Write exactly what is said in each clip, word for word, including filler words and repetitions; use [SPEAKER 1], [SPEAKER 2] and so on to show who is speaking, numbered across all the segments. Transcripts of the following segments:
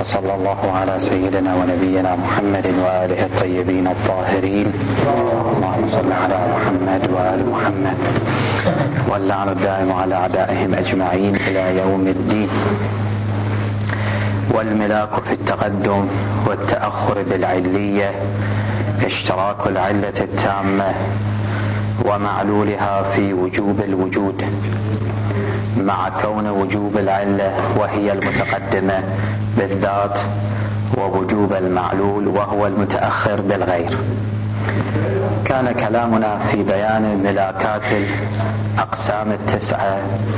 [SPEAKER 1] وصلى الله على سيدنا ونبينا محمد وآله الطيبين الطاهرين. اللهم صل على محمد وآل محمد واللعن الدائم على أعدائهم أجمعين إلى يوم الدين. والملاك في التقدم والتأخر بالعلية اشتراك العلة التامة ومعلولها في وجوب الوجود، مع كون وجوب العلة وهي المتقدمة بالذات ووجوب المعلول وهو المتأخر بالغير. كان كلامنا في بيان ملاكات الأقسام التسعة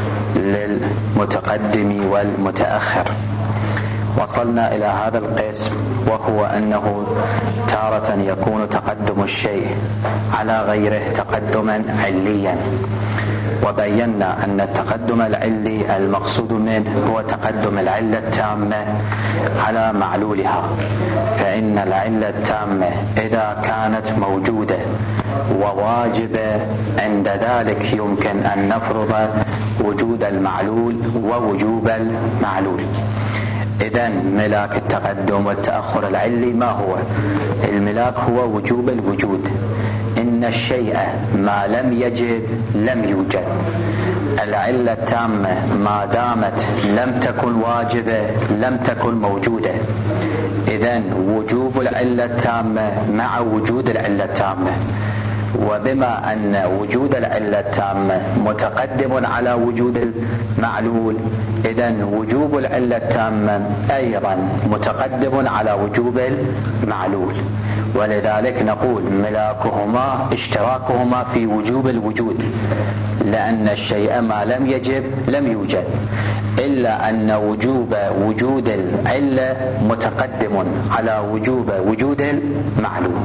[SPEAKER 1] للمتقدم والمتأخر. وصلنا إلى هذا القسم، وهو أنه تارة يكون تقدم الشيء على غيره تقدما عليا، وبينا أن التقدم العلي المقصود منه هو تقدم العلة التامة على معلولها، فإن العلة التامة إذا كانت موجودة وواجبة عند ذلك يمكن أن نفرض وجود المعلول ووجوب المعلول. إذن ملاك التقدم والتأخر العلي ما هو؟ الملاك هو وجوب الوجود، إن الشيء ما لم يجب لم يوجد. العلة التامة ما دامت لم تكن واجبة لم تكن موجودة. إذن وجوب العلة التامة مع وجود العلة التامة، وبما أن وجود العلة التامة متقدم على وجود المعلول، إذن وجوب العلة التامة أيضا متقدم على وجوب المعلول. ولذلك نقول ملاكهما اشتراكهما في وجوب الوجود، لأن الشيء ما لم يجب لم يوجد، إلا أن وجوب وجود العلة متقدم على وجوب وجود المعلول.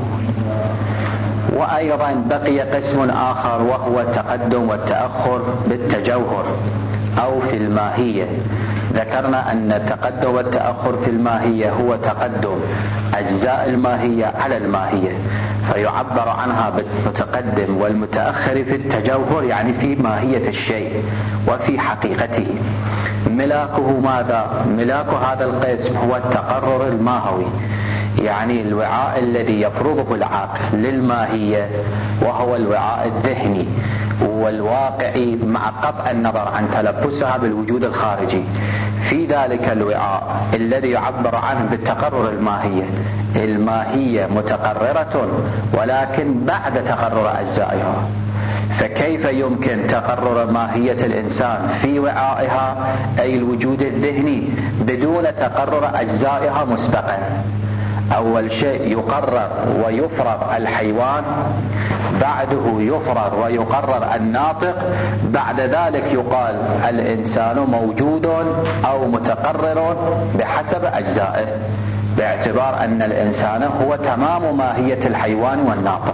[SPEAKER 1] وأيضا بقي قسم آخر وهو التقدم والتأخر بالتجوهر أو في الماهية. ذكرنا أن التقدم والتأخر في الماهية هو تقدم أجزاء الماهية على الماهية، فيعبر عنها بالمتقدم والمتأخر في التجوهر، يعني في ماهية الشيء وفي حقيقته. ملاكه ماذا؟ ملاك هذا القسم هو التقرر الماهوي، يعني الوعاء الذي يفرضه العقل للماهية، وهو الوعاء الذهني والواقعي مع قطع النظر عن تلبسها بالوجود الخارجي. في ذلك الوعاء الذي يعبر عنه بالتقرر الماهية، الماهية متقررة ولكن بعد تقرر أجزائها. فكيف يمكن تقرر ماهية الإنسان في وعائها أي الوجود الذهني بدون تقرر أجزائها مسبقا؟ أول شيء يقرر ويفرض الحيوان، بعده يفرض ويقرر الناطق، بعد ذلك يقال الإنسان موجود أو متقرر بحسب أجزائه، باعتبار أن الإنسان هو تمام ماهية الحيوان والناطق،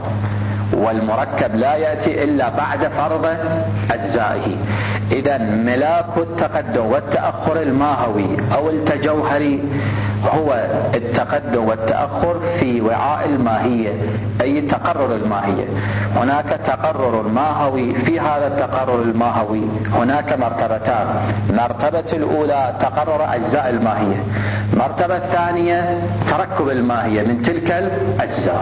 [SPEAKER 1] والمركب لا يأتي إلا بعد فرض أجزائه. إذن ملاك التقدم والتأخر الماهوي أو التجوهري هو التقدم والتأخر في وعاء الماهية، أي تقرر الماهية. هناك تقرر ماهوي، في هذا التقرر الماهوي هناك مرتبتان. مرتبة الأولى تقرر أجزاء الماهية، مرتبة الثانية تركب الماهية من تلك الأجزاء.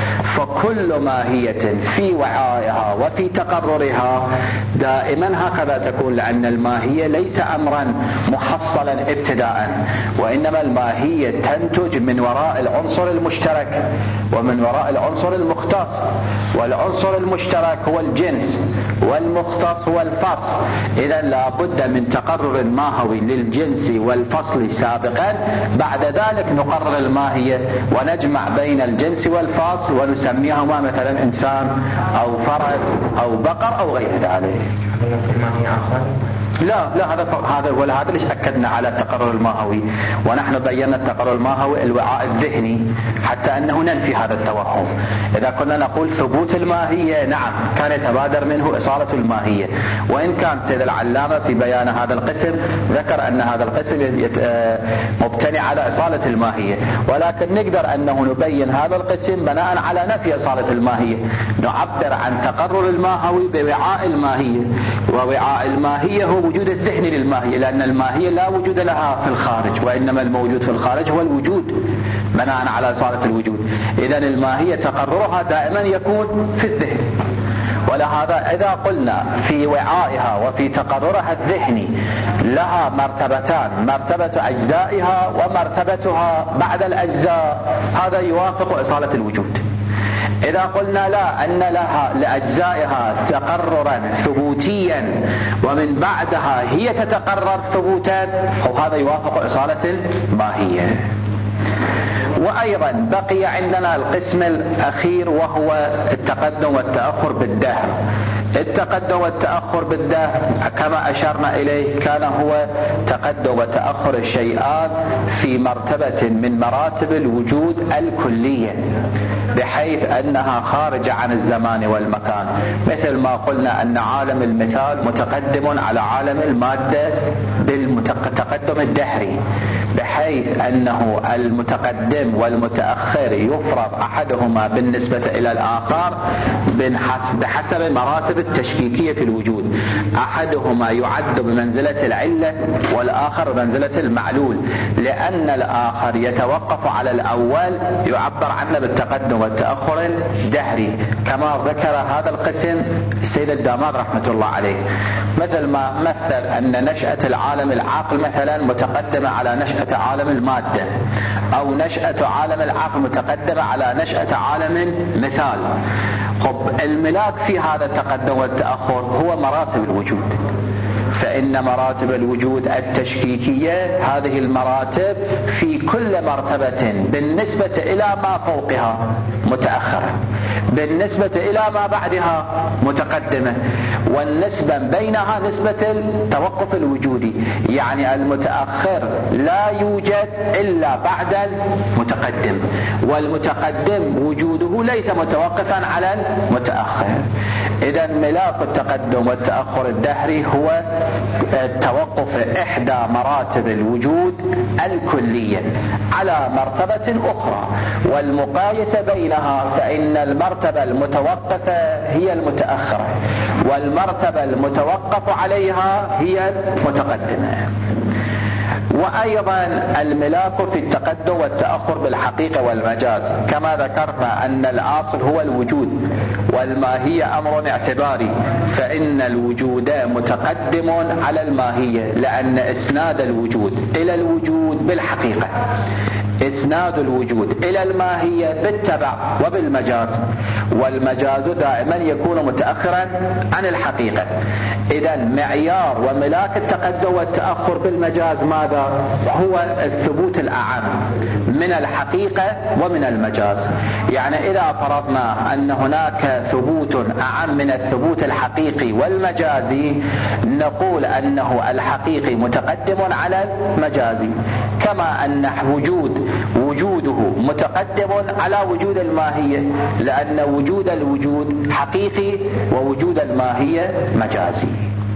[SPEAKER 1] فكل ماهية في وعائها وفي تقررها دائما هكذا تكون، لأن الماهية ليس أمرا محصلا ابتداء، وإنما الماهية تنتج من وراء العنصر المشترك ومن وراء العنصر المختص. والعنصر المشترك هو الجنس والمختص هو الفصل. إذا لا بد من تقرر ماهوي للجنس والفصل سابقا، بعد ذلك نقرر الماهية ونجمع بين الجنس والفصل ونسميهما مثلا إنسان أو فرس أو بقر أو غير ذلك. لا لا هذا هذا ولا هذا ليش أكدنا على التقرر الماهوي، ونحن بينا التقرر الماهوي الوعاء الذهني حتى أنه ننفي هذا التوهم. إذا كنا نقول ثبوت الماهية، نعم كان يتبادر منه إصالة الماهية، وإن كان سيد العلامة في بيان هذا القسم ذكر أن هذا القسم مبتني على إصالة الماهية، ولكن نقدر أنه نبين هذا القسم بناء على نفي إصالة الماهية. نعبر عن تقرر الماهوي بوعاء الماهية، ووعاء الماهية هو الوجود الذهني للماهية، لأن الماهية لا وجود لها في الخارج، وإنما الموجود في الخارج هو الوجود بناء على أصالة الوجود. إذن الماهية تقررها دائما يكون في الذهن. ولهذا إذا قلنا في وعائها وفي تقررها الذهني لها مرتبتان، مرتبة أجزائها ومرتبتها بعد الأجزاء، هذا يوافق أصالة الوجود. إذا قلنا لا، أن لها لأجزائها تقررا ثبوتيا ومن بعدها هي تتقرر ثبوتا، وهذا يوافق أصالة الماهية. وأيضا بقي عندنا القسم الأخير وهو التقدم والتأخر بالدهر. التقدم والتأخر بالدهر كما أشرنا إليه كان هو تقدم وتأخر الشيئان في مرتبة من مراتب الوجود الكلية، بحيث أنها خارجة عن الزمان والمكان، مثل ما قلنا أن عالم المثال متقدم على عالم المادة بالتقدم الدهري، بحيث أنه المتقدم والمتأخر يفرض أحدهما بالنسبة إلى الآخر بحسب مراتب التشكيكية في الوجود. أحدهما يعد بمنزلة العلة والآخر بمنزلة المعلول، لأن الآخر يتوقف على الأول يعبر عنه بالتقدم والتأخر الدهري، كما ذكر هذا القسم السيد الداماد رحمة الله عليه. مثل ما مثل أن نشأة العالم العقل مثلا متقدمة على نشأة عالم المادة، أو نشأة عالم العقل متقدمة على نشأة عالم المثال. خب الملاك في هذا التقدم والتأخر هو مراتب الوجود، فإن مراتب الوجود التشكيكية هذه المراتب في كل مرتبة بالنسبة إلى ما فوقها متأخرة، بالنسبة إلى ما بعدها متقدمة، والنسبة بينها نسبة التوقف الوجودي، يعني المتأخر لا يوجد إلا بعد المتقدم، والمتقدم وجوده ليس متوقفا على المتأخر. إذا ملاك التقدم والتأخر الدهري هو توقف إحدى مراتب الوجود الكلية على مرتبة أخرى، والمقايسة بينها فإن المرتبة المتوقفة هي المتأخرة، والمرتبة المتوقف عليها هي المتقدمة. وأيضا الملاك في التقدم والتأخر بالحقيقة والمجاز، كما ذكرنا أن الأصل هو الوجود والماهية أمر اعتباري، فإن الوجود متقدم على الماهية، لأن إسناد الوجود إلى الوجود بالحقيقة، إسناد الوجود إلى الماهية بالتبع وبالمجاز، والمجاز دائما يكون متأخرا عن الحقيقة. إذا معيار وملاك التقدم والتأخر بالمجاز ماذا؟ هو الثبوت الأعم من الحقيقة ومن المجاز. يعني إذا فرضنا أن هناك ثبوت أعم من الثبوت الحقيقي والمجازي، نقول أنه الحقيقي متقدم على المجازي، كما أن وجود وجوده متقدم على وجود الماهية، لأن وجود الوجود حقيقي ووجود الماهية مجازي.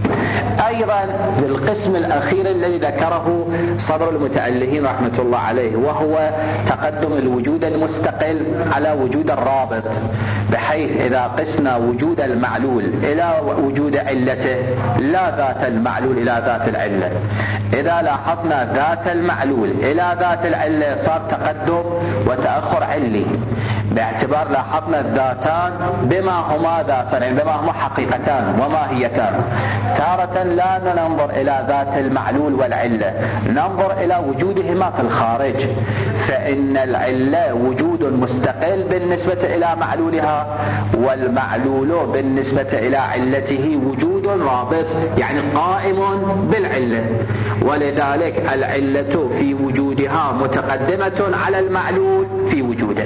[SPEAKER 1] أيضا القسم الأخير الذي ذكره صدر المتألهين رحمة الله عليه وهو تقدم الوجود المستقل على وجود الرابط، بحيث إذا قسنا وجود المعلول إلى وجود علته لا ذات المعلول إلى ذات العلة، إذا لاحظنا ذات المعلول إلى ذات العلة صار تقدم وتأخر علي، باعتبار لاحظنا الذاتان بما هما ذاتان، يعني بما هما حقيقتان وماهيتان. تارة لا ننظر إلى ذات المعلول والعلة، ننظر إلى وجودهما في الخارج، فإن العلة وجود مستقل بالنسبة إلى معلولها، والمعلول بالنسبة إلى علته وجود رابط، يعني قائم بالعلة، ولذلك العلة في وجودها متقدمة على المعلول في وجوده.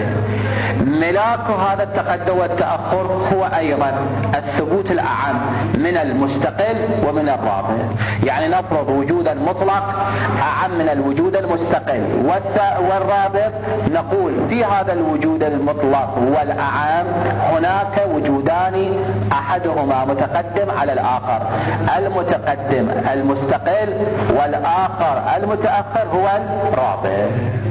[SPEAKER 1] ملاك هذا التقدم والتأخر هو أيضا الثبوت الأعم من المستقل ومن الرابط، يعني نفرض وجودا مطلق أعم من الوجود المستقل والرابط، نقول في هذا الوجود المطلق والأعم هناك وجودان أحدهما متقدم على الآخر، المتقدم المستقل والآخر المتأخر هو الرابط.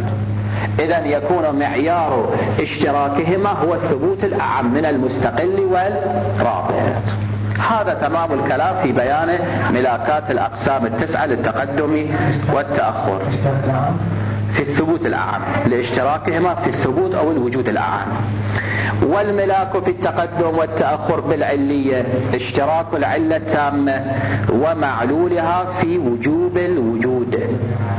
[SPEAKER 1] إذن يكون معيار اشتراكهما هو الثبوت الأعم من المستقل والرابط. هذا تمام الكلام في بيان ملاكات الأقسام التسعة للتقدم والتأخر في الثبوت الأعم، لاشتراكهما في الثبوت أو الوجود الأعم. والملاك في التقدم والتأخر بالعلية اشتراك العلة التامة ومعلولها في وجوب الوجود،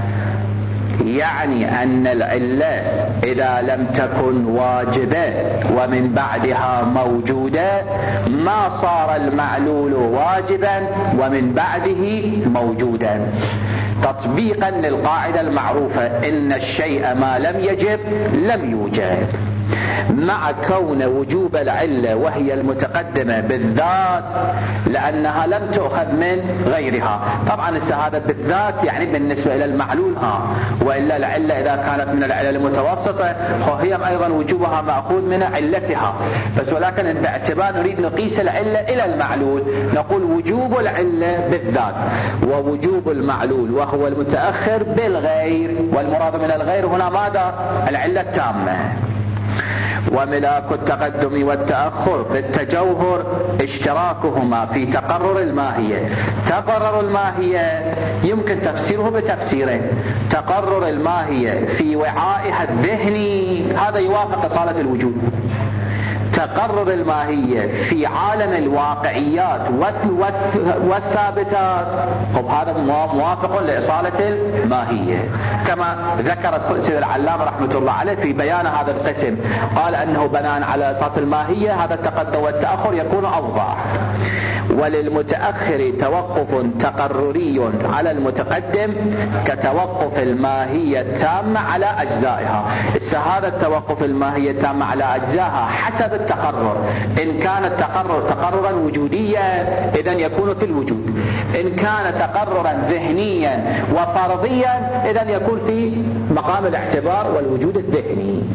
[SPEAKER 1] يعني أن العلة إذا لم تكن واجبة ومن بعدها موجودة ما صار المعلول واجبا ومن بعده موجودا، تطبيقا للقاعدة المعروفة إن الشيء ما لم يجب لم يوجد، مع كون وجوب العلة وهي المتقدمة بالذات لأنها لم تؤخذ من غيرها. طبعا هذا بالذات يعني بالنسبة إلى المعلول ها، وإلا العلة إذا كانت من العلل المتوسطة فهي أيضا وجوبها مأخوذ من علتها، بس ولكن باعتبار نريد نقيس العلة إلى المعلول نقول وجوب العلة بالذات ووجوب المعلول وهو المتأخر بالغير، والمراد من الغير هنا ماذا؟ العلة التامة. وملاك التقدم والتأخر بالتجوهر اشتراكهما في تقرر الماهية. تقرر الماهية يمكن تفسيره بتفسيرين: تقرر الماهية في وعائها الذهني، هذا يوافق إصالة الوجود. تقرر الماهية في عالم الواقعيات والثابتات، طب هذا موافق لإصالة الماهية، كما ذكر سيد العلامة رحمة الله عليه في بيان هذا القسم، قال أنه بناء على إصالة الماهية هذا التقدم والتأخر يكون أوضح. وللمتأخر توقف تقرري على المتقدم كتوقف الماهية التامة على أجزائها. هذا التوقف الماهية التامة على أجزائها حسب التقرر، إن كان التقرر تقررا وجوديا إذن يكون في الوجود، إن كان تقررا ذهنيا وفرضيا إذن يكون في مقام الاعتبار والوجود الذهني.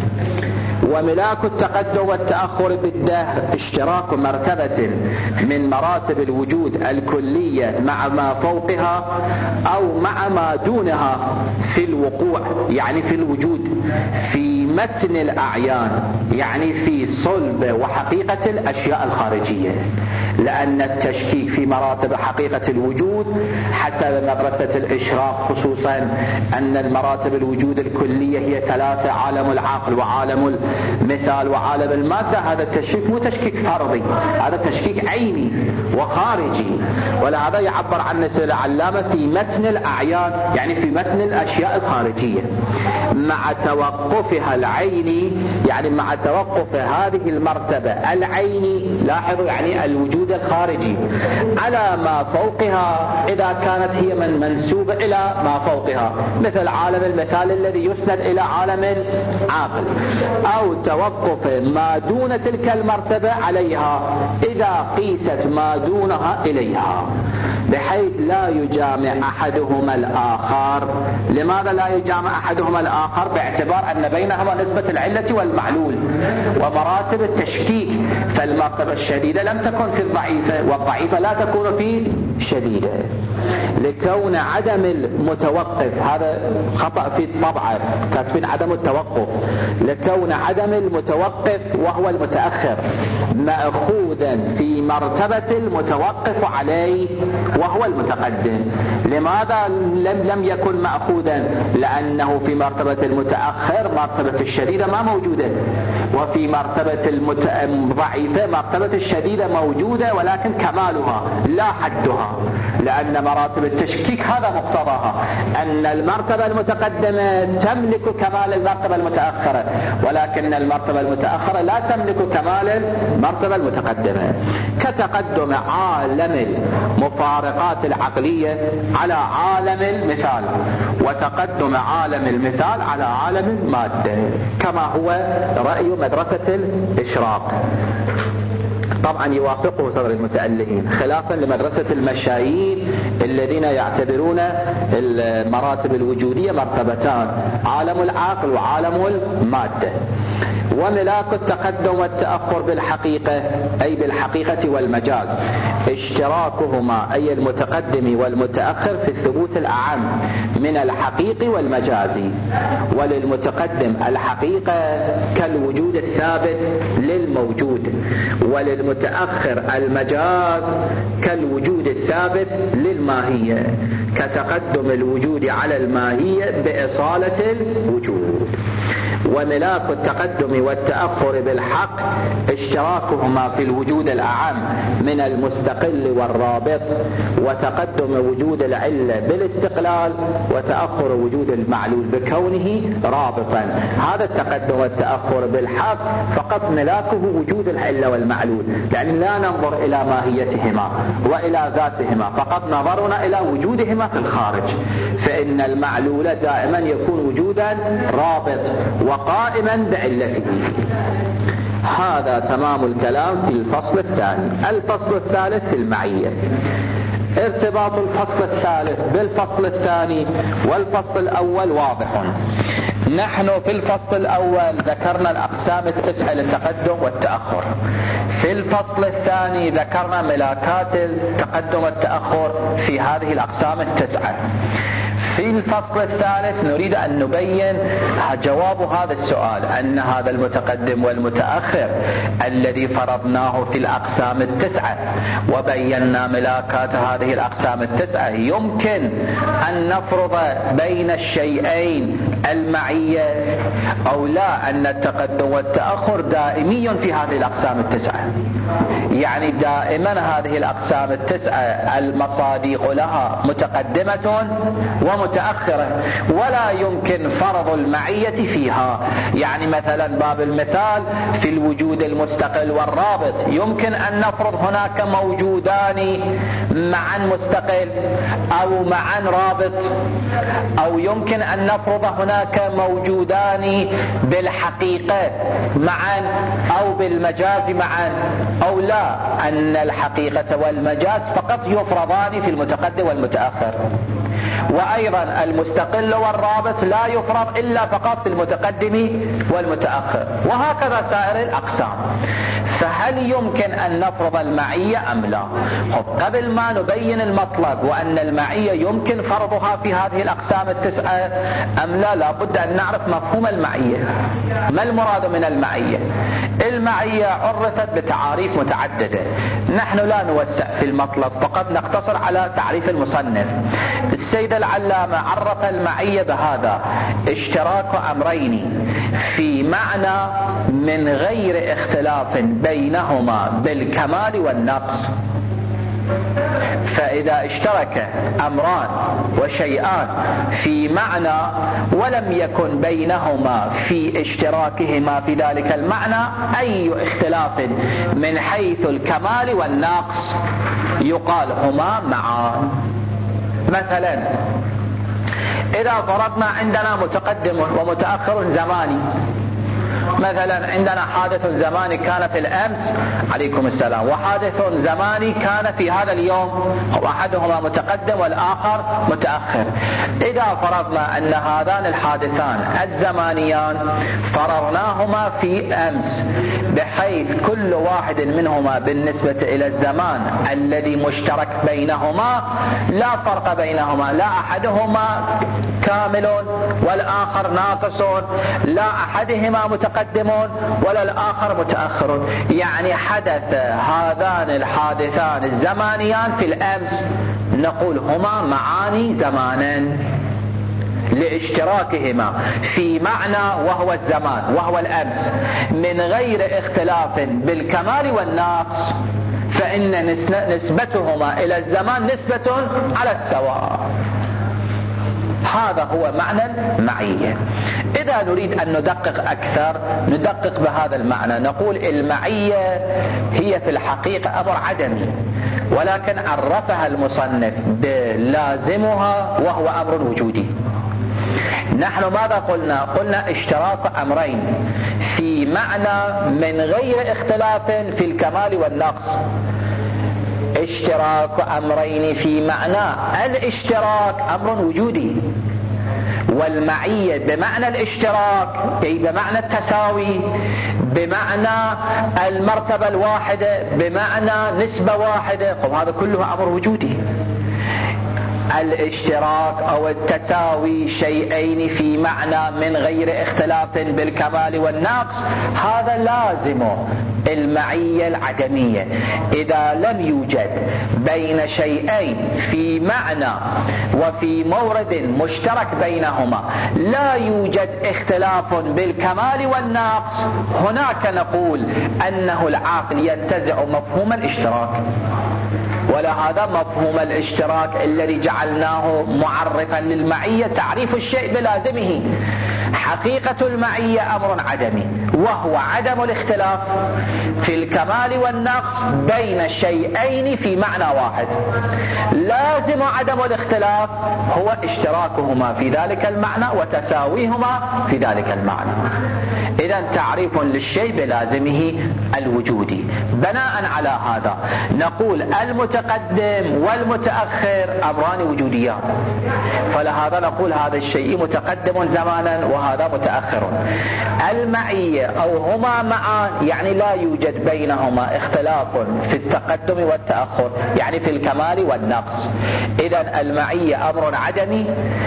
[SPEAKER 1] وملاك التقدم والتأخر بالدهر اشتراك مرتبة من مراتب الوجود الكلية مع ما فوقها أو مع ما دونها في الوقوع، يعني في الوجود، في متن الأعيان، يعني في صلب وحقيقة الأشياء الخارجية، لأن التشكيك في مراتب حقيقة الوجود حسب مدرسة الإشراق خصوصا أن المراتب الوجود الكلية هي ثلاثة: عالم العقل وعالم المثال وعالم المادة. هذا التشكيك مو تشكيك فرضي، هذا تشكيك عيني وخارجي، ولهذا يعبر عن سيد العلامة في متن الأعيان، يعني في متن الأشياء الخارجية مع توقفها العيني، يعني مع توقف هذه المرتبة العيني، لاحظوا يعني الوجود الخارجي، على ما فوقها إذا كانت هي من منسوبة إلى ما فوقها، مثل عالم المثال الذي يسند إلى عالم العقل، أو توقف ما دون تلك المرتبة عليها إذا قيست ما دونها إليها، بحيث لا يجامع أحدهما الآخر. لماذا لا يجامع أحدهما الآخر؟ باعتبار أن بينهما نسبة العلة والمعلول ومراتب التشكيك، فالمرتبة الشديدة لم تكن في الضعيفة والضعيفة لا تكون في الشديدة، لكون عدم المتوقف، هذا خطأ في الطبعة كاتبين عدم التوقف، لكون عدم المتوقف وهو المتأخر مأخوذا في مرتبة المتوقف عليه وهو المتقدم. لماذا لم لم يكن مأخوذا؟ لأنه في مرتبة المتأخر مرتبة الشديدة ما موجودة، وفي مرتبة الضعيفة مرتبة الشديدة موجودة ولكن كمالها لا حدها، لأن مراتب التشكيك هذا مقتضاها أن المرتبة المتقدمة تملك كمال المرتبة المتأخرة، ولكن المرتبة المتأخرة لا تملك كمال المرتبة المتقدمة، كتقدم عالم المفارقات العقلية على عالم المثال، وتقدم عالم المثال على عالم المادة، كما هو رأي مدرسة الإشراق. طبعا يوافقه صدر المتألهين، خلافا لمدرسة المشايين الذين يعتبرون المراتب الوجودية مرتبتان: عالم العقل وعالم المادة. وملاك التقدم والتأخر بالحقيقة أي بالحقيقة والمجاز اشتراكهما أي المتقدم والمتأخر في الثبوت الأعم من الحقيقي والمجازي. وللمتقدم الحقيقة كالوجود الثابت للموجود، وللمتأخر المجاز كالوجود الثابت للماهية، كتقدم الوجود على الماهية بإصالة الوجود. وملاك التقدم والتأخر بالحق اشتراكهما في الوجود الأعم من المستقل والرابط، وتقدم وجود العلة بالاستقلال، وتأخر وجود المعلول بكونه رابطا. هذا التقدم والتأخر بالحق فقط ملاكه وجود العلة والمعلول، لأن لا ننظر إلى ماهيتهما وإلى ذاتهما، فقط نظرنا إلى وجودهما في الخارج، فإن المعلول دائما يكون وجودا رابط وقائما بعلته. هذا تمام الكلام في الفصل الثاني. الفصل الثالث في المعية. ارتباط الفصل الثالث بالفصل الثاني والفصل الأول واضح. نحن في الفصل الأول ذكرنا الأقسام التسعة للتقدم والتأخر. في الفصل الثاني ذكرنا ملاكات التقدم والتأخر في هذه الأقسام التسعة. في الفصل الثالث نريد أن نبين جواب هذا السؤال، أن هذا المتقدم والمتأخر الذي فرضناه في الأقسام التسعة وبينا ملاكات هذه الأقسام التسعة، يمكن أن نفرض بين الشيئين المعية أو لا، أن التقدم والتأخر دائمي في هذه الأقسام التسعة، يعني دائما هذه الأقسام التسعة المصادق لها متقدمة ومتأخرة، ولا يمكن فرض المعية فيها. يعني مثلا باب المثال في الوجود المستقل والرابط، يمكن أن نفرض هناك موجودان معا مستقل أو معا رابط، أو يمكن أن نفرض هناك موجودان بالحقيقة معا أو بالمجاز معا، أو لا، أن الحقيقة والمجاز فقط يفرضان في المتقدم والمتأخر. وأيضا المستقل والرابط لا يفرض إلا فقط في المتقدم والمتأخر، وهكذا سائر الأقسام. فهل يمكن أن نفرض المعية أم لا؟ قبل ما نبين المطلب وأن المعية يمكن فرضها في هذه الأقسام التسعة أم لا، لابد أن نعرف مفهوم المعية. ما المراد من المعية؟ المعية عرفت بتعاريف متعددة، نحن لا نوسع في المطلب، فقط نقتصر على تعريف المصنف. السيد العلامة عرف المعية بهذا: اشتراك أمرين في معنى من غير اختلاف بينهما بالكمال والنقص. فإذا اشترك أمران وشيئان في معنى ولم يكن بينهما في اشتراكهما في ذلك المعنى أي اختلاف من حيث الكمال والنقص، يقال هما معان. مثلا إذا فرضنا عندنا متقدم ومتأخر زماني، مثلا عندنا حادث زماني كان في الأمس عليكم السلام، وحادث زماني كان في هذا اليوم، أحدهما متقدم والآخر متأخر. إذا فرضنا أن هذان الحادثان الزمانيان فرضناهما في أمس، بحيث كل واحد منهما بالنسبة إلى الزمان الذي مشترك بينهما لا فرق بينهما، لا أحدهما كامل والآخر ناقص، لا أحدهما متقدم ولا الآخر متأخر، يعني حدث هذان الحادثان الزمانيان في الأمس، نقول هما معاني زمانا لاشتراكهما في معنى وهو الزمان وهو الأمس من غير اختلاف بالكمال والنقص، فإن نسبتهما إلى الزمان نسبة على السواء. هذا هو معنى المعية. إذا نريد أن ندقق أكثر ندقق بهذا المعنى، نقول المعية هي في الحقيقة أمر عدمي، ولكن عرفها المصنف بلازمها وهو أمر وجودي. نحن ماذا قلنا؟ قلنا اشتراك أمرين في معنى من غير اختلاف في الكمال والنقص. اشتراك أمرين في معنى، الاشتراك أمر وجودي، والمعية بمعنى الاشتراك أي بمعنى التساوي، بمعنى المرتبة الواحدة، بمعنى نسبة واحدة، هذا كله أمر وجودي. الاشتراك أو التساوي شيئين في معنى من غير اختلاف بالكمال والنقص، هذا لازمه المعية العدمية. إذا لم يوجد بين شيئين في معنى وفي مورد مشترك بينهما لا يوجد اختلاف بالكمال والنقص، هناك نقول أنه العاقل ينتزع مفهوم الاشتراك. ولهذا مفهوم الاشتراك الذي جعلناه معرفا للمعية تعريف الشيء بلازمه. حقيقة المعية أمر عدمي، وهو عدم الاختلاف في الكمال والنقص بين شيئين في معنى واحد. لازم عدم الاختلاف هو اشتراكهما في ذلك المعنى وتساويهما في ذلك المعنى. إذن تعريف للشيء بلازمه الوجودي. بناء على هذا نقول المتقدم والمتأخر أمران وجوديان، فلهذا نقول هذا الشيء متقدم زمانا وهذا متأخر. المعية أو هما معا يعني لا يوجد بينهما اختلاف في التقدم والتأخر، يعني في الكمال والنقص. إذن المعية أمر عدمي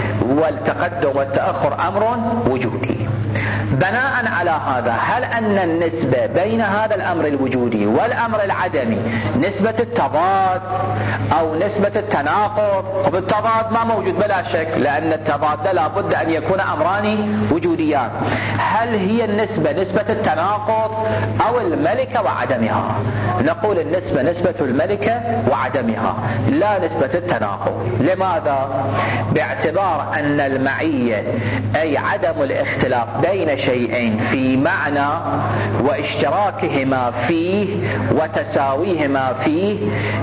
[SPEAKER 1] والتقدم والتأخر أمر وجودي. بناء على هذا، هل أن النسبة بين هذا الأمر الوجودي والأمر العدمي نسبة التضاد أو نسبة التناقض؟ التضاد ما موجود بلا شك، لأن التضاد لا بد أن يكون أمران وجوديان. هل هي النسبة نسبة التناقض أو الملكة وعدمها؟ نقول النسبة نسبة الملكة وعدمها لا نسبة التناقض. لماذا؟ باعتبار أن المعية أي عدم الاختلاف بين شيئين في معنى واشتراكهما فيه وتساويهما فيه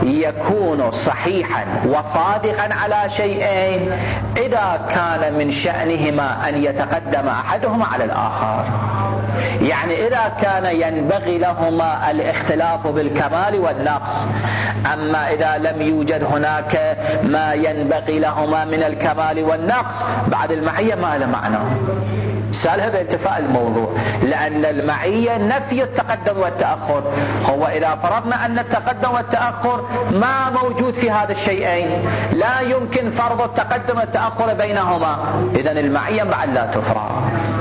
[SPEAKER 1] يكون صحيحا وصادقا على شيئين إذا كان من شأنهما أن يتقدم أحدهما على الآخر. يعني إذا كان ينبغي لهما الاختلاف بالكمال والنقص، أما إذا لم يوجد هناك ما ينبغي لهما من الكمال والنقص بعد المعية ما له معنى. سألها بانتفاء الموضوع، لأن المعية نفي التقدم والتأخر. هو إذا فرضنا أن التقدم والتأخر ما موجود في هذا الشيئين لا يمكن فرض التقدم والتأخر بينهما، إذن المعية بعد لا تفرض.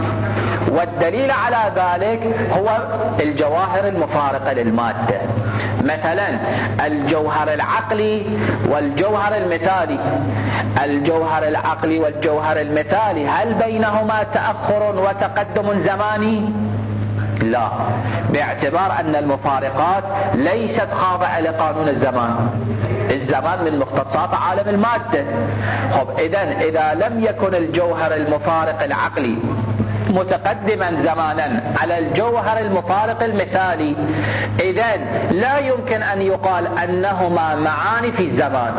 [SPEAKER 1] والدليل على ذلك هو الجواهر المفارقة للمادة، مثلا الجوهر العقلي والجوهر المثالي. الجوهر العقلي والجوهر المثالي هل بينهما تأخر وتقدم زماني؟ لا، باعتبار أن المفارقات ليست خاضعة لقانون الزمان. الزمان من مختصات عالم المادة. خب إذن إذا لم يكن الجوهر المفارق العقلي متقدما زمانا على الجوهر المفارق المثالي، إذن لا يمكن أن يقال أنهما معان في الزمان،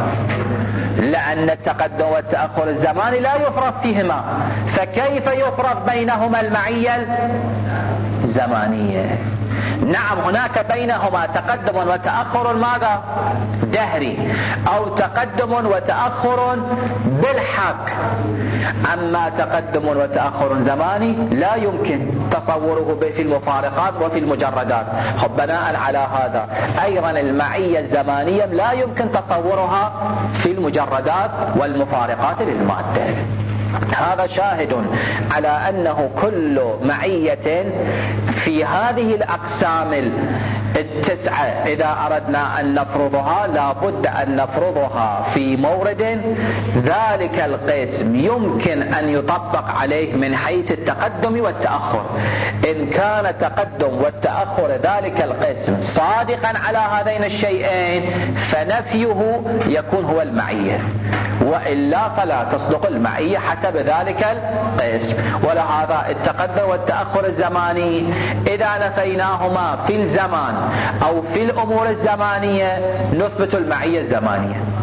[SPEAKER 1] لأن التقدم والتأخر الزماني لا يفرق فيهما، فكيف يفرق بينهما المعية الزمانية؟ نعم هناك بينهما تقدم وتأخر ماذا؟ دهري، أو تقدم وتأخر بالحق، أما تقدم وتأخر زماني لا يمكن تصوره في المفارقات وفي المجردات. بناء على هذا أيضا المعية الزمانية لا يمكن تصورها في المجردات والمفارقات للمادة. هذا شاهد على أنه كل معية في هذه الأقسام التسعة إذا أردنا أن نفرضها لا بد أن نفرضها في مورد ذلك القسم يمكن أن يطبق عليه من حيث التقدم والتأخر. إن كان التقدم والتأخر ذلك القسم صادقا على هذين الشيئين فنفيه يكون هو المعية، وإلا فلا تصدق المعية حسب ذلك القسم. ولهذا التقدم والتأخر الزماني إذا نفيناهما في الزمان أو في الأمور الزمانية نثبت المعية الزمانية.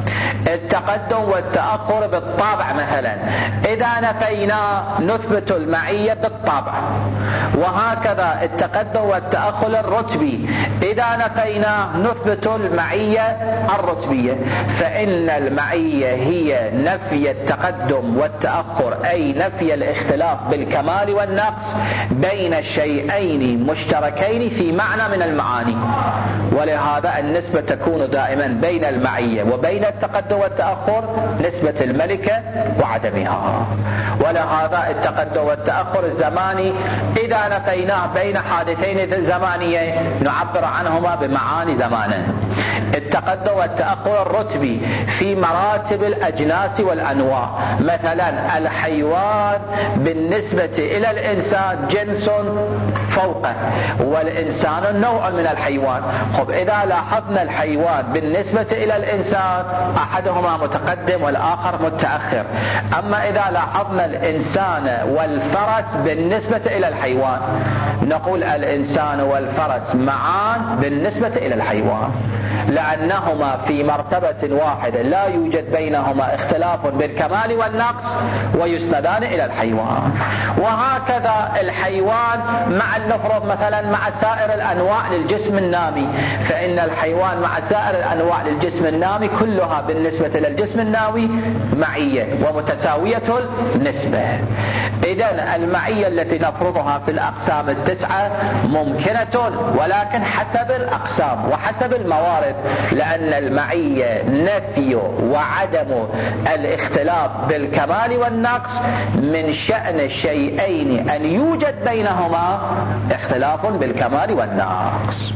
[SPEAKER 1] التقدم والتأخر بالطبع مثلا، إذا نفيناه نثبت المعية بالطبع، وهكذا التقدم والتأخر الرتبي إذا نفيناه نثبت المعية الرتبية. فإن المعية هي نفي التقدم والتأخر، أي نفي الاختلاف بالكمال والنقص بين شيئين مشتركين في معنى من المعاني، ولهذا النسبة تكون دائما بين المعية وبين التقدم والتأخر نسبة الملكة وعدمها. ولهذا التقدم والتأخر الزماني إذا نفيناه بين حادثين زمانيين نعبر عنهما بمعاني زمانا. التقدم والتأخر الرتبي في مراتب الأجناس والأنواع، مثلا الحيوان بالنسبة إلى الإنسان جنس فوقه، والإنسان نوع من الحيوان. خب إذا لاحظنا الحيوان بالنسبة إلى الإنسان أحدهما متقدم والآخر متأخر، أما إذا لاحظنا الإنسان والفرس بالنسبة إلى الحيوان نقول الإنسان والفرس معان بالنسبة إلى الحيوان، لأنهما في مرتبة واحدة لا يوجد بينهما اختلاف بالكمال والنقص ويسندان إلى الحيوان. وهكذا الحيوان مع النفرض مثلا مع سائر الأنواع للجسم النامي، فإن الحيوان مع سائر الأنواع للجسم النامي كلها بالنسبة للجسم النامي معية ومتساوية النسبة. إذن المعية التي نفرضها في الأقسام التسعة ممكنة، ولكن حسب الأقسام وحسب الموارد، لأن المعية نفي وعدم الاختلاف بالكمال والنقص من شأن الشيئين أن يوجد بينهما اختلاف بالكمال والنقص.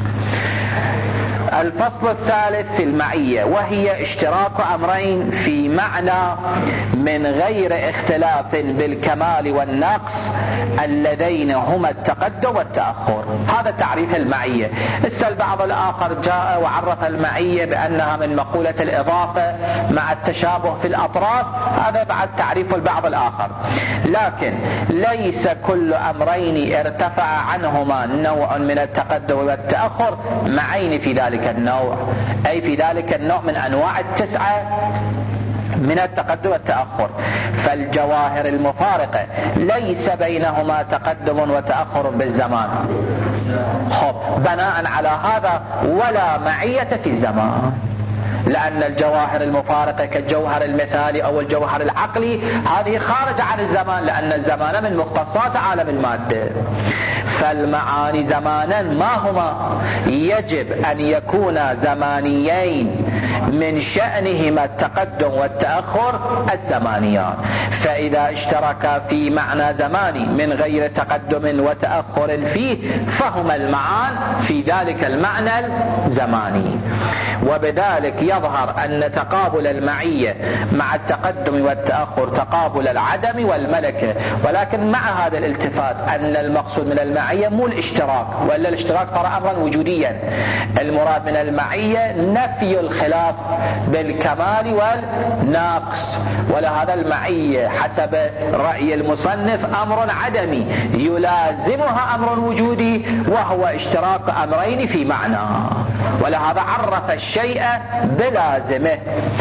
[SPEAKER 1] الفصل الثالث في المعية، وهي اشتراك أمرين في معنى من غير اختلاف بالكمال والنقص اللذين هما التقدم والتأخر. هذا تعريف المعية. البعض الآخر جاء وعرف المعية بأنها من مقولة الإضافة مع التشابه في الأطراف، هذا بعد تعريف البعض الآخر. لكن ليس كل أمرين ارتفع عنهما نوع من التقدم والتأخر معين في ذلك النوع، أي في ذلك النوع من أنواع التسعة من التقدم والتأخر. فالجواهر المفارقة ليس بينهما تقدم وتأخر بالزمان، خب بناء على هذا ولا معية في الزمان، لأن الجواهر المفارقة كالجوهر المثالي أو الجوهر العقلي هذه خارج عن الزمان، لأن الزمان من مختصات عالم المادة. فالمعاني زمانا ما هما؟ يجب أن يكونا زمانيين من شأنهما التقدم والتأخر الزمانيان، فإذا اشتركا في معنى زماني من غير تقدم وتأخر فيه فهما المعان في ذلك المعنى الزماني. وبذلك يظهر أن تقابل المعية مع التقدم والتأخر تقابل العدم والملكة، ولكن مع هذا الالتفات أن المقصود من المعية مو الاشتراك، وإلا الاشتراك صار أمرا وجوديا. المراد من المعية نفي الخلاف بالكمال والنقص، ولهذا المعية حسب رأي المصنف أمر عدمي يلازمها أمر وجودي، وهو اشتراك أمرين في معنى، ولهذا عرف الشيء بلازمه.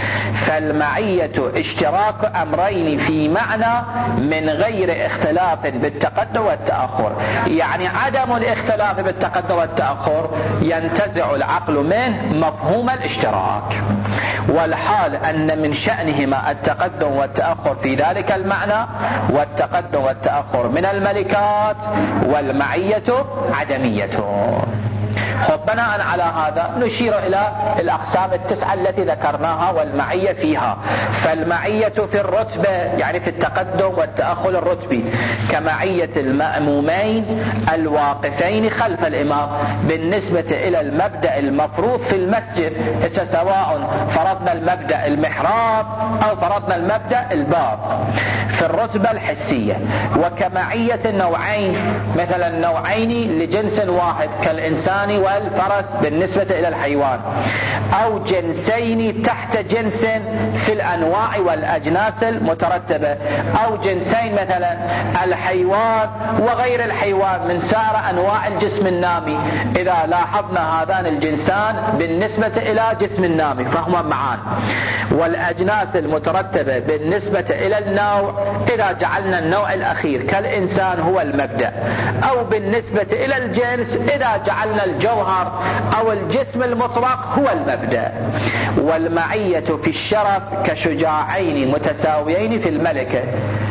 [SPEAKER 1] فالمعية اشتراك أمرين في معنى من غير اختلاف بالتقدم والتأخر، يعني عدم الاختلاف بالتقدم والتأخر ينتزع العقل منه مفهوم الاشتراك، والحال أن من شأنهما التقدم والتأخر في ذلك المعنى، والتقدم والتأخر من الملكات، والمعية عدميته. خب بناء على هذا نشير إلى الأقسام التسعة التي ذكرناها والمعية فيها. فالمعية في الرتبة يعني في التقدم والتأخر الرتبي كمعية المأمومين الواقفين خلف الإمام بالنسبة إلى المبدأ المفروض في المسجد، سواء فرضنا المبدأ المحراب أو فرضنا المبدأ الباب في الرتبة الحسية. وكمعية النوعين مثلا نوعين لجنس واحد كالإنسان والفرس بالنسبة إلى الحيوان، أو جنسين تحت جنس في الأنواع والأجناس المترتبة، أو جنسين مثلا الحيوان وغير الحيوان من سائر أنواع الجسم النامي. إذا لاحظنا هذان الجنسان بالنسبة إلى جسم النامي فهما معان، والأجناس المترتبة بالنسبة إلى النوع إذا جعلنا النوع الأخير كالإنسان هو المبدأ، أو بالنسبة إلى الجنس إذا جعلنا الجوهر أو الجسم المطلق هو المبدأ. والمعية في الشرف كشجاعين متساويين في الملكة،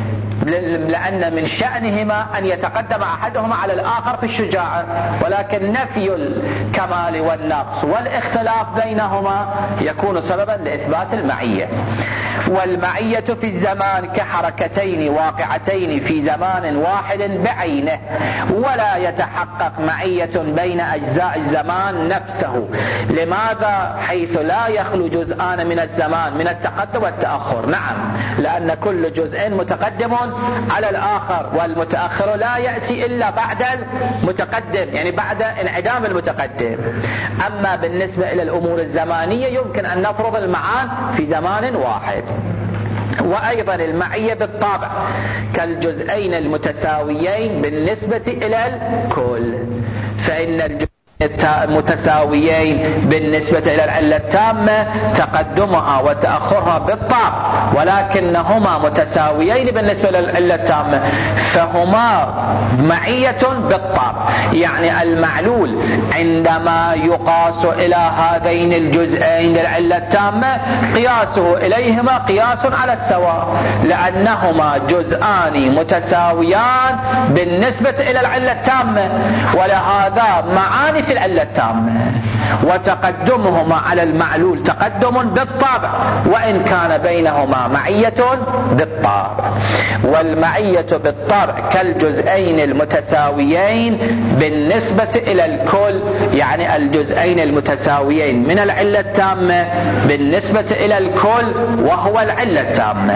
[SPEAKER 1] لأن من شأنهما أن يتقدم أحدهما على الآخر في الشجاعة، ولكن نفي الكمال والنقص والاختلاف بينهما يكون سببا لإثبات المعية. والمعية في الزمان كحركتين واقعتين في زمان واحد بعينه، ولا يتحقق معية بين أجزاء الزمان نفسه. لماذا؟ حيث لا يخلو جزءان من الزمان من التقدم والتأخر. نعم، لأن كل جزء متقدم على الآخر، والمتأخر لا يأتي إلا بعد المتقدم، يعني بعد انعدام المتقدم. أما بالنسبة إلى الأمور الزمانية يمكن أن نفرض المعان في زمان واحد. وأيضا المعية بالطبع كالجزئين المتساويين بالنسبة إلى الكل، فإن الجزئين المتساويين بالنسبة إلى العلة التامة تقدمها وتأخرها بالطبع، ولكنهما متساويين بالنسبة للعلة التامة فهما معية بالطبع. يعني المعلول عندما يقاس إلى هذين الجزئين للعلة التامة قياسه إليهما قياس على السواء، لأنهما جزءان متساويان بالنسبة إلى العلة التامة، ولهذا معاني في العلة التامة، وتقدمهما على المعلول تقدم بالطبع وإن كان بينهما معية بالطبع. والمعية بالطبع كالجزئين المتساويين بالنسبة إلى الكل، يعني الجزئين المتساويين من العلة التامة بالنسبة إلى الكل وهو العلة التامة.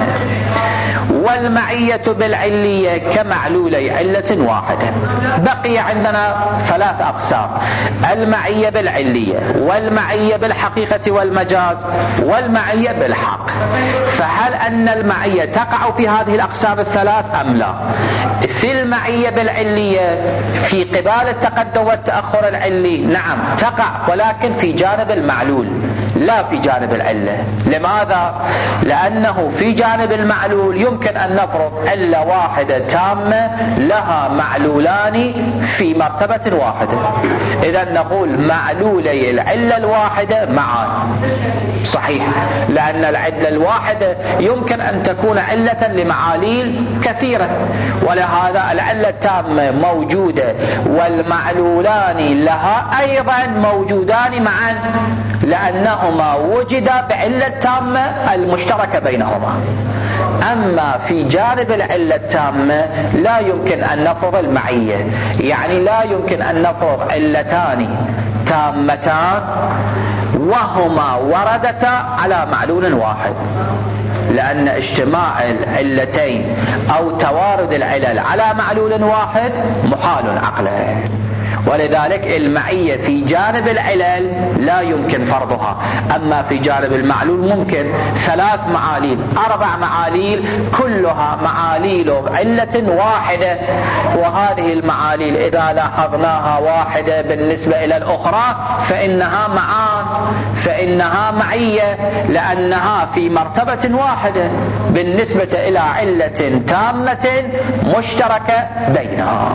[SPEAKER 1] والمعية بالعلية كمعلولي علة واحدة. بقي عندنا ثلاث أقسام: المعية بالعلية، والمعية بالحقيقة والمجاز، والمعية بالحق. فهل أن المعية تقع في هذه الأقسام الثلاث أم لا؟ في المعية بالعلية في قبال التقدم والتأخر العلي نعم تقع، ولكن في جانب المعلول لا في جانب العلة. لماذا؟ لأنه في جانب المعلول يمكن أن نفرض علة واحدة تامة لها معلولان في مرتبة واحدة، إذا نقول معلولي العلة الواحدة معان. صحيح، لأن العلة الواحدة يمكن أن تكون علة لمعاليل كثيرة، ولهذا العلة التامة موجودة والمعلولان لها أيضا موجودان معا، لأنهما وجدا بعلة تامة المشتركة بينهما. أما في جانب العلة التامة لا يمكن أن نفرض المعية، يعني لا يمكن أن نفرض علتان تامتان وهما وردتا على معلول واحد، لأن اجتماع العلتين أو توارد العلل على معلول واحد محال عقلا. ولذلك المعية في جانب العلل لا يمكن فرضها، أما في جانب المعلول ممكن. ثلاث معاليل، أربع معاليل كلها معاليل علة واحدة، وهذه المعاليل إذا لاحظناها واحدة بالنسبة إلى الأخرى فإنها معان، فإنها معية، لأنها في مرتبة واحدة بالنسبة إلى علة تامة مشتركة بينها.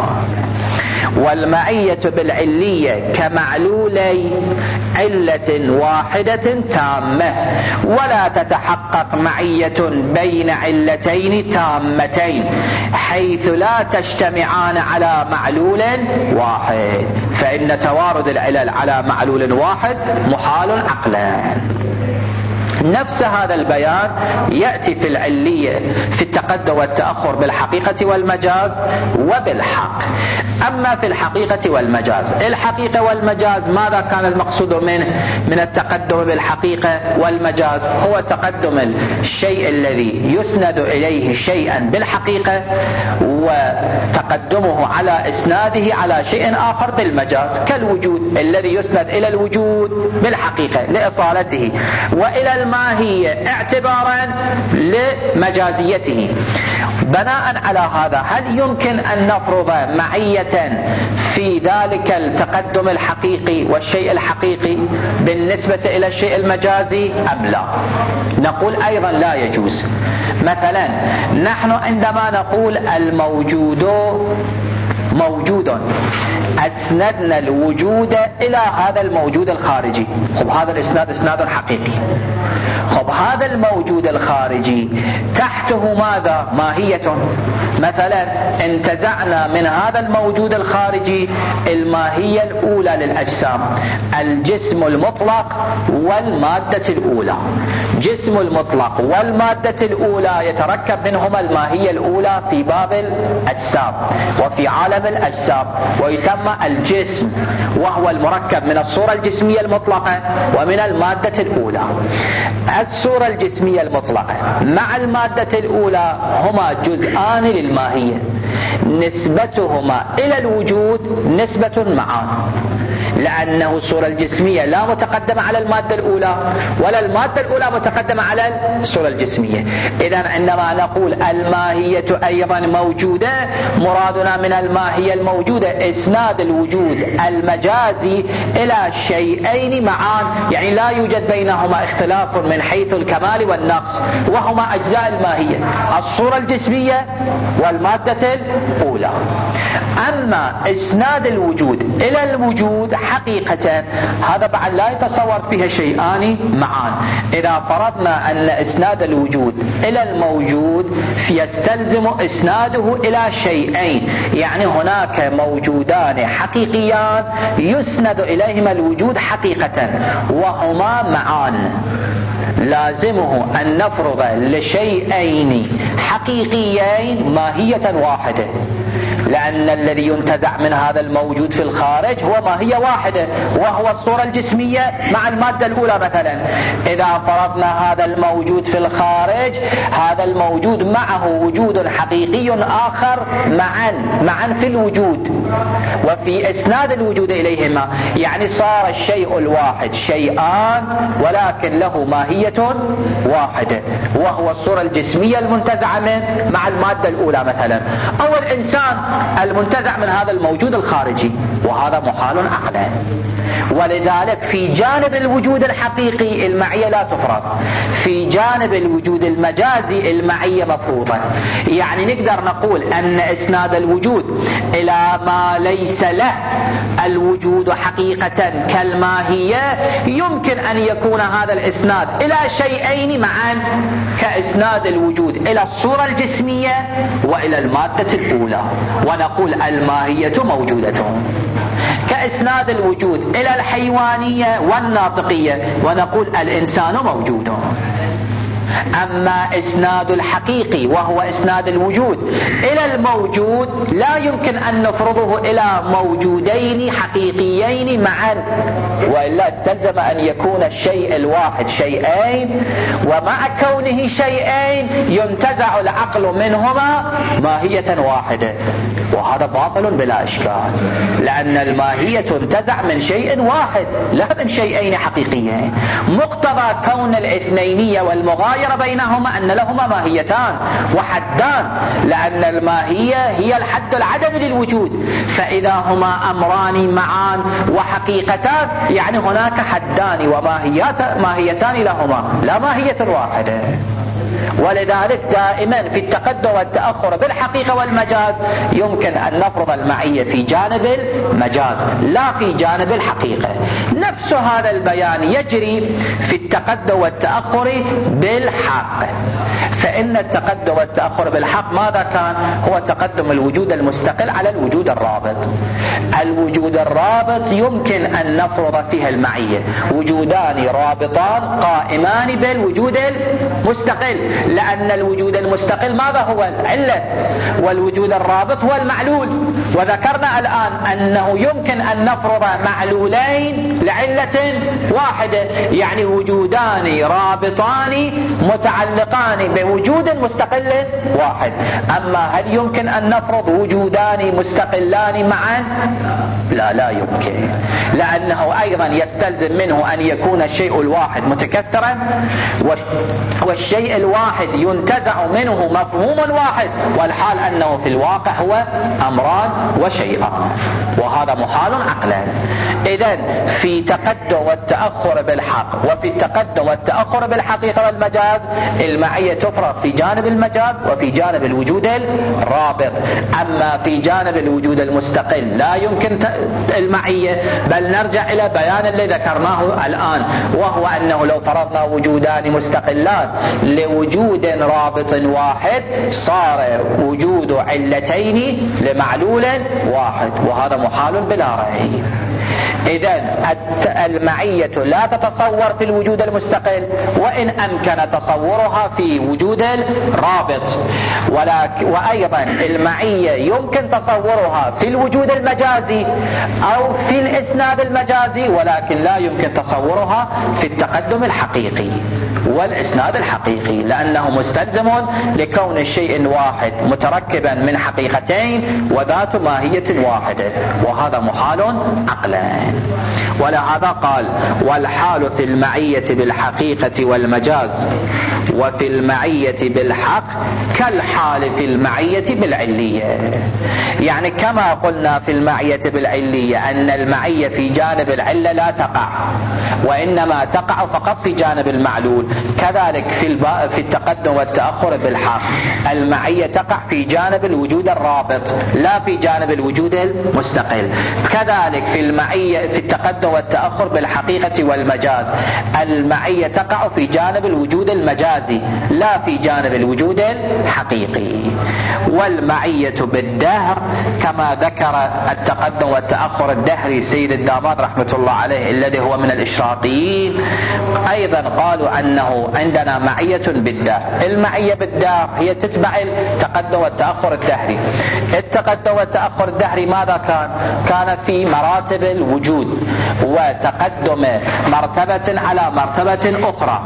[SPEAKER 1] والمعية بالعلية كمعلولي علة واحدة تامة، ولا تتحقق معية بين علتين تامتين حيث لا تجتمعان على معلول واحد، فإن توارد العلل على معلول واحد محال عقلا. نفس هذا البيان يأتي في العلية في التقدم والتأخر بالحقيقة والمجاز وبالحق. أما في الحقيقة والمجاز، الحقيقة والمجاز ماذا كان المقصود منه من التقدم بالحقيقة والمجاز؟ هو تقدم الشيء الذي يسند إليه شيئا بالحقيقة وتقدمه على إسناده على شيء آخر بالمجاز، كالوجود الذي يسند إلى الوجود بالحقيقة لإصالته وإلى الماهية اعتبارا لمجازيته. بناء على هذا هل يمكن أن نفرض معية في ذلك التقدم الحقيقي والشيء الحقيقي بالنسبة إلى الشيء المجازي أم لا؟ نقول أيضا لا يجوز. مثلا نحن عندما نقول الموجود موجود أسندنا الوجود إلى هذا الموجود الخارجي، خب هذا الإسناد إسناد حقيقي. خب هذا الموجود الخارجي تحته ماذا؟ ماهية. مثلا انتزعنا من هذا الموجود الخارجي الماهية الأولى للأجسام، الجسم المطلق والمادة الأولى. جسم المطلق والمادة الأولى يتركب منهما الماهية الأولى في باب الأجسام وفي عالم الأجسام، ويسمى الجسم، وهو المركب من الصورة الجسمية المطلقة ومن المادة الأولى. الصورة الجسمية المطلقة مع المادة الأولى هما جزءان للماهية، نسبتهما إلى الوجود نسبة معان، لأنه الصورة الجسمية لا متقدمة على المادة الأولى ولا المادة الأولى متقدمة على الصورة الجسمية. إذن عندما نقول الماهية أيضا موجودة، مرادنا من الماهية الموجودة إسناد الوجود المجازي إلى شيئين معان، يعني لا يوجد بينهما اختلاف من حيث الكمال والنقص، وهما أجزاء الماهية الصورة الجسمية والمادة الأولى. أما إسناد الوجود إلى الوجود حقيقة هذا بعد لا يتصور فيها شيئان معان. إذا فرضنا أن إسناد الوجود إلى الموجود يستلزم إسناده إلى شيئين، يعني هناك موجودان حقيقيان يسند إليهما الوجود حقيقة وهما معان، لازمه أن نفرض لشيئين حقيقيين ماهية واحدة، لأن الذي ينتزع من هذا الموجود في الخارج هو ماهية واحدة وهو الصورة الجسمية مع المادة الأولى. مثلا إذا فرضنا هذا الموجود في الخارج، هذا الموجود معه وجود حقيقي آخر معا معا في الوجود وفي إسناد الوجود إليهما، يعني صار الشيء الواحد شيئان ولكن له ماهية واحدة وهو الصورة الجسمية المنتزعة من مع المادة الأولى مثلا، أو الإنسان المنتزع من هذا الموجود الخارجي، وهذا محال عقلا. ولذلك في جانب الوجود الحقيقي المعية لا تفرض، في جانب الوجود المجازي المعية مفروضة. يعني نقدر نقول أن إسناد الوجود إلى ما ليس له الوجود حقيقة كالماهية يمكن أن يكون هذا الإسناد إلى شيئين معا، كإسناد الوجود إلى الصورة الجسمية وإلى المادة الأولى، ونقول الماهية موجودة، كإسناد الوجود إلى الحيوانية والناطقية ونقول الإنسان موجود. أما إسناد الحقيقي وهو إسناد الوجود إلى الموجود لا يمكن أن نفرضه إلى موجودين حقيقيين معا، وإلا استلزم أن يكون الشيء الواحد شيئين، ومع كونه شيئين ينتزع العقل منهما ماهية واحدة، وهذا باطل بلا إشكال، لأن الماهية تنتزع من شيء واحد لا من شيئين حقيقيين. مقتضى كون الاثنينية والمغايرة بينهما أن لهما ماهيتان وحدان، لأن الماهية هي الحد العدمي للوجود، فإذا هما أمران معان وحقيقتان يعني هناك حدان وماهيات ماهيتان لهما لا ماهية واحدة. ولذلك دائما في التقدم والتأخر بالحقيقة والمجاز يمكن أن نفرض المعية في جانب المجاز لا في جانب الحقيقة. نفس هذا البيان يجري في التقدم والتأخر بالحق. فإن التقدم والتأخر بالحق ماذا كان؟ هو تقدم الوجود المستقل على الوجود الرابط. الوجود الرابط يمكن أن نفرض فيها المعية، وجودان رابطان قائمان بالوجود المستقل، لأن الوجود المستقل ماذا هو؟ العلة، والوجود الرابط هو المعلول. وذكرنا الآن أنه يمكن أن نفرض معلولين لعلة واحدة، يعني وجودان رابطان متعلقان بوجود مستقل واحد. أما هل يمكن أن نفرض وجودان مستقلان معا؟ لا لا يمكن، لأنه أيضا يستلزم منه أن يكون الشيء الواحد متكثرا، والشيء الواحد ينتزع منه مفهوم واحد، والحال أنه في الواقع هو أمران وشيئان، وهذا محال عقلا. إذن في تقدم والتأخر بالحق وفي التقدم والتأخر بالحقيقة والمجاز المعية تفرض في جانب المجاز وفي جانب الوجود الرابط. أما في جانب الوجود المستقل لا يمكن المعية، بل نرجع إلى بيان اللي ذكرناه الآن، وهو أنه لو فرضنا وجودان مستقلان لوجود رابط واحد صار وجود علتين لمعلول واحد، وهذا محال بلا ريب. إذن المعية لا تتصور في الوجود المستقل، وإن أمكن تصورها في وجود الرابط، وأيضا المعية يمكن تصورها في الوجود المجازي أو في الإسناد المجازي، ولكن لا يمكن تصورها في التقدم الحقيقي والإسناد الحقيقي، لأنه مستلزم لكون الشيء الواحد متركبا من حقيقتين وذات ماهية واحدة، وهذا محال عقلا. ولهذا قال: والحال في المعية بالحقيقة والمجاز وفي المعية بالحق كالحال في المعية بالعلية. يعني كما قلنا في المعية بالعلية أن المعية في جانب العلة لا تقع، وإنما تقع فقط في جانب المعلول، كذلك في في التقدم والتأخر بالحق المعية تقع في جانب الوجود الرابط لا في جانب الوجود المستقل. كذلك في المعية في التقدم والتأخر بالحقيقة والمجاز المعية تقع في جانب الوجود المجازي لا في جانب الوجود الحقيقي. والمعية بالدهر كما ذكر التقدم والتأخر الدهري سيد الداماد رحمة الله عليه الذي هو من الإشراقيين، أيضا قالوا أنه عندنا معية بالدهر. المعية بالدهر هي تتبع التقدم والتأخر الدهري. التقدم والتأخر الدهري ماذا كان؟ كان في مراتب الوجود وتقدم مرتبة على مرتبة أخرى،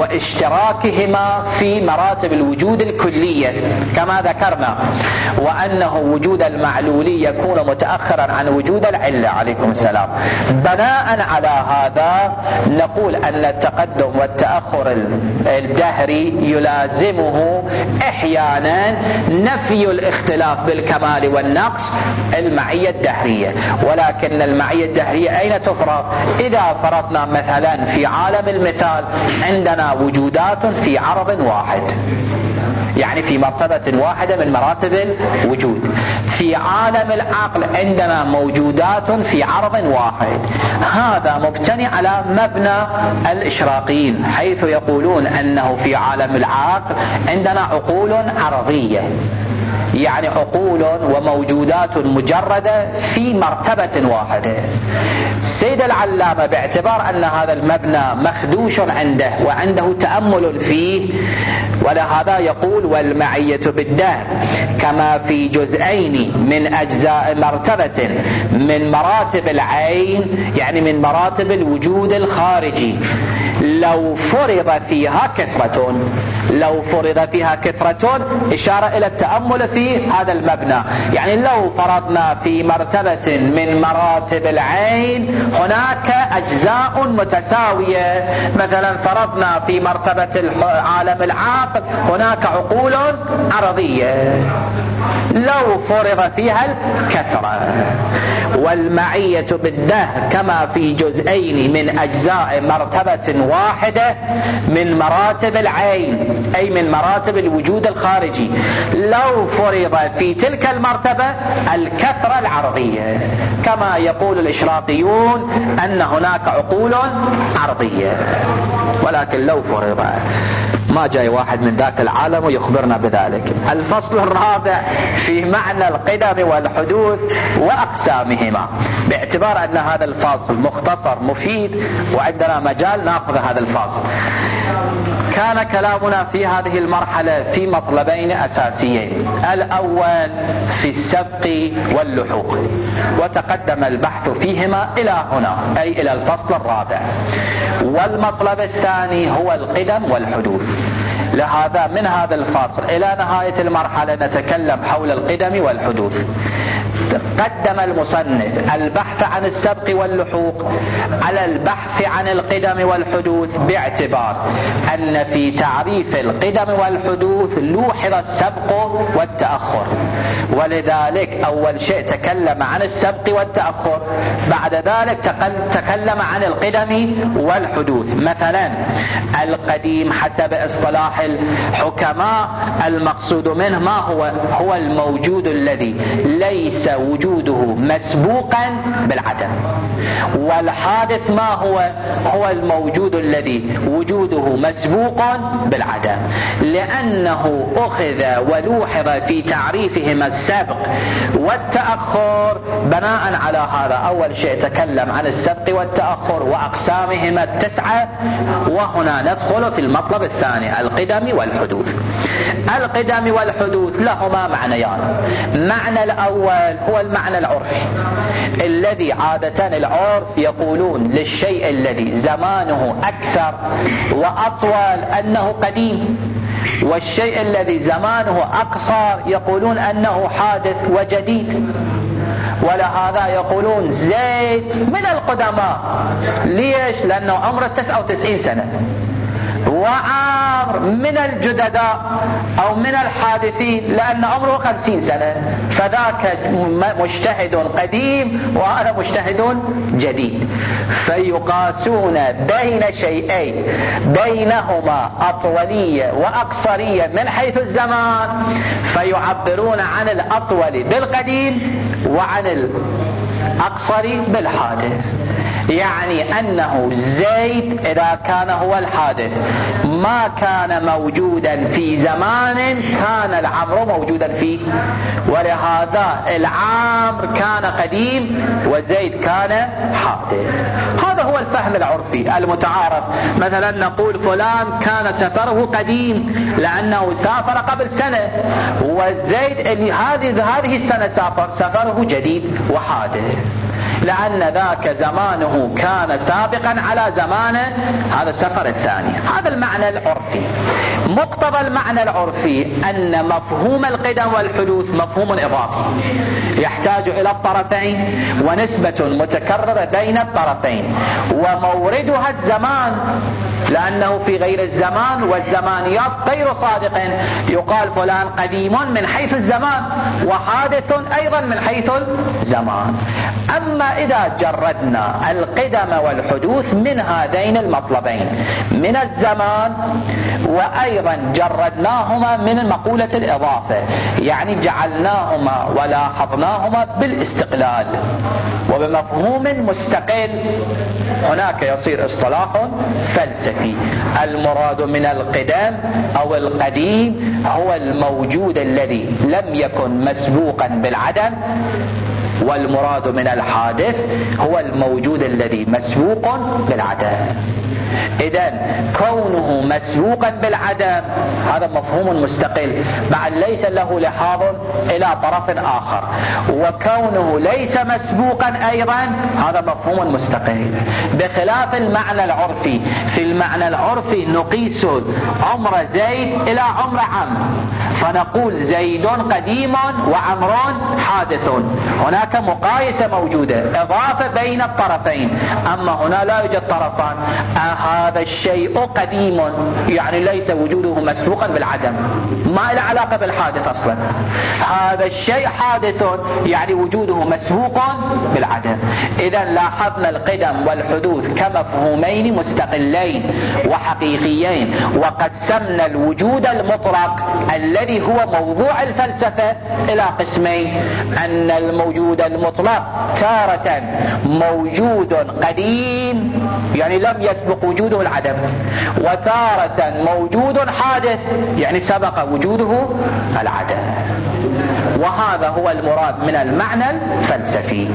[SPEAKER 1] واشتراكهما في مراتب الوجود الكلية كما ذكرنا، وأنه وجود المعلولي يكون متأخرا عن وجود العلة. عليكم السلام. بناء على هذا نقول أن التقدم والتأخر الدهري يلازمه أحيانا نفي الاختلاف بالكمال والنقص المعية الدهرية. ولكن المعية الدهرية أين تفرض؟ إذا فرضنا مثلا في عالم المثال عندنا وجودات في عرض واحد، يعني في مرتبة واحدة من مراتب الوجود. في عالم العقل عندنا موجودات في عرض واحد. هذا مبتني على مبنى الإشراقيين، حيث يقولون أنه في عالم العقل عندنا عقول عرضية، يعني عقول وموجودات مجردة في مرتبة واحدة. السيد العلامة باعتبار أن هذا المبنى مخدوش عنده وعنده تأمل فيه، ولهذا يقول: والمعية بالدهر كما في جزئين من أجزاء مرتبة من مراتب العين، يعني من مراتب الوجود الخارجي، لو فرض فيها كثرة لو فرض فيها كثرة إشارة إلى التأمل في هذا المبنى. يعني لو فرضنا في مرتبة من مراتب العين هناك أجزاء متساوية، مثلا فرضنا في مرتبة عالم العقل هناك عقول عرضية لو فرض فيها الكثرة. والمعية بالدهر كما في جزئين من أجزاء مرتبة واحدة من مراتب العين، أي من مراتب الوجود الخارجي، لو فرض في تلك المرتبة الكثرة العرضية، كما يقول الإشراقيون أن هناك عقول عرضية. ولكن لو فرض ما جاي واحد من ذاك العالم ويخبرنا بذلك. الفصل الرابع في معنى القدم والحدوث وأقسامهما، باعتبار أن هذا الفصل مختصر مفيد وعندنا مجال نأخذ هذا الفصل. كان كلامنا في هذه المرحلة في مطلبين أساسيين، الأول في السبق واللحوق، وتقدم البحث فيهما إلى هنا أي إلى الفصل الرابع. والمطلب الثاني هو القدم والحدوث. لهذا من هذا الفصل إلى نهاية المرحلة نتكلم حول القدم والحدوث. قدم المصنف البحث عن السبق واللحوق على البحث عن القدم والحدوث، باعتبار أن في تعريف القدم والحدوث لوحظ السبق والتأخر، ولذلك أول شيء تكلم عن السبق والتأخر، بعد ذلك تكلم عن القدم والحدوث. مثلا القديم حسب اصطلاح الحكماء المقصود منه ما هو؟ هو الموجود الذي ليس وجوده مسبوقا بالعدم. والحادث ما هو؟ هو الموجود الذي وجوده مسبوق بالعدم، لأنه أخذ ولوحظ في تعريفهما السبق والتأخر. بناء على هذا أول شيء تكلم عن السبق والتأخر وأقسامهما التسعة، وهنا ندخل في المطلب الثاني القدم والحدوث. القدم والحدوث لهما معنيان. معنى الأول هو المعنى العرفي الذي عادة العرف يقولون للشيء الذي زمانه أكثر وأطول أنه قديم، والشيء الذي زمانه أقصر يقولون أنه حادث وجديد. ولهذا يقولون زيد من القدماء. ليش؟ لأنه عمره تسعة وتسعين سنة. وعمر من الجدداء أو من الحادثين لأن عمره خمسين سنة، فذاك مجتهد قديم وأنا مجتهد جديد. فيقاسون بين شيئين بينهما أطولية وأقصرية من حيث الزمان، فيعبرون عن الأطول بالقديم وعن الأقصر بالحادث. يعني أنه زيد إذا كان هو الحادث ما كان موجودا في زمان كان العمر موجودا فيه، ولهذا العمر كان قديم وزيد كان حادث. هذا هو الفهم العرفي المتعارف. مثلا نقول فلان كان سفره قديم لأنه سافر قبل سنة، وزيد هذه هذه السنة سافر سفره جديد وحادث، لأن ذاك زمانه كان سابقا على زمانه هذا السفر الثاني. هذا المعنى العرفي. مقتضى المعنى العرفي أن مفهوم القدم والحدوث مفهوم إضافي يحتاج إلى الطرفين ونسبة متكررة بين الطرفين، وموردها الزمان، لأنه في غير الزمان والزمانيات غير صادق. يقال فلان قديم من حيث الزمان وحادث أيضا من حيث الزمان. أما إذا جردنا القدم والحدوث من هذين المطلبين من الزمان، وأيضا جردناهما من مقولة الإضافة، يعني جعلناهما ولاحظناهما بالاستقلال وبمفهوم مستقل، هناك يصير اصطلاح فلسفي. المراد من القدم أو القديم هو الموجود الذي لم يكن مسبوقا بالعدم، والمراد من الحادث هو الموجود الذي مسبوق بالعدم. إذن كونه مسبوقا بالعدم هذا مفهوم مستقل، بعد ليس له لحاظ إلى طرف آخر، وكونه ليس مسبوقا أيضا هذا مفهوم مستقل، بخلاف المعنى العرفي. في المعنى العرفي نقيس عمر زيد إلى عمر عمرو، فنقول زيد قديم وعمر حادث. هناك مقايسة موجودة، إضافة بين الطرفين. أما هنا لا يوجد طرفان. هذا الشيء قديم يعني ليس وجوده مسبوقا بالعدم، ما له علاقة بالحادث أصلا. هذا الشيء حادث يعني وجوده مسبوق بالعدم. إذا لاحظنا القدم والحدوث كمفهومين مستقلين وحقيقيين، وقسمنا الوجود المطلق الذي هو موضوع الفلسفة إلى قسمين: أن الموجود المطلق تارة موجود قديم يعني لم يسبق وجوده العدم، وتارة موجود حادث يعني سبق وجوده العدم. وهذا هو المراد من المعنى الفلسفي.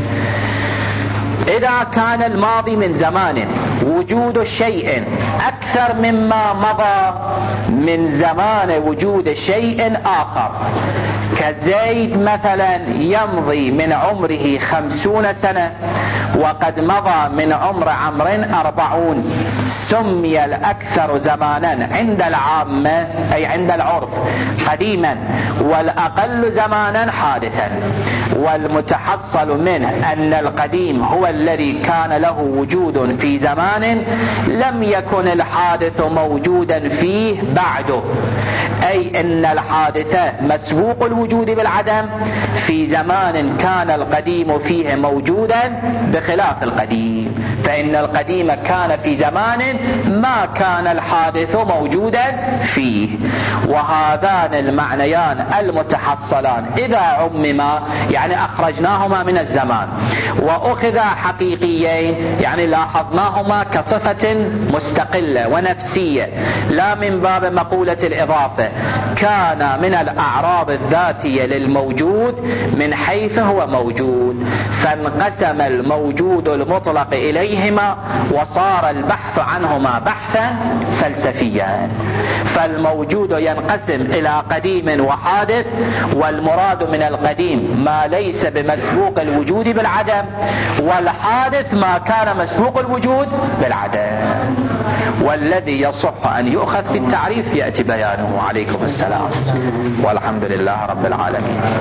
[SPEAKER 1] إذا كان الماضي من زمان وجود شيء أكثر مما مضى من زمان وجود شيء آخر، كزيد مثلا يمضي من عمره خمسون سنة وقد مضى من عمر عمر أربعون، سمي الأكثر زمانا عند العامة أي عند العرف قديما، والأقل زمانا حادثا. والمتحصل منه أن القديم هو الذي كان له وجود في زمان لم يكن الحادث موجودا فيه بعده، أي أن الحادث مسبوق الوجود بالعدم في زمان كان القديم فيه موجودا بخلاف القديم، فإن القديم كان في زمان ما كان الحادث موجودا فيه. وهذان المعنيان المتحصلان إذا عمما يعني أخرجناهما من الزمان وأخذا حقيقيين يعني لاحظناهما كصفة مستقلة ونفسية لا من باب مقولة الإضافة، كان من الأعراض الذاتية للموجود من حيث هو موجود، فانقسم الموجود المطلق إليهما وصار البحث عنهما بحثا فلسفيا. فالموجود ينقسم إلى قديم وحادث، والمراد من القديم ما ليس بمسبوق الوجود بالعدم، والحادث ما كان مسبوق الوجود بالعدم. والذي يصح أن يؤخذ في التعريف يأتي بيانه. عليكم السلام والحمد لله رب العالمين.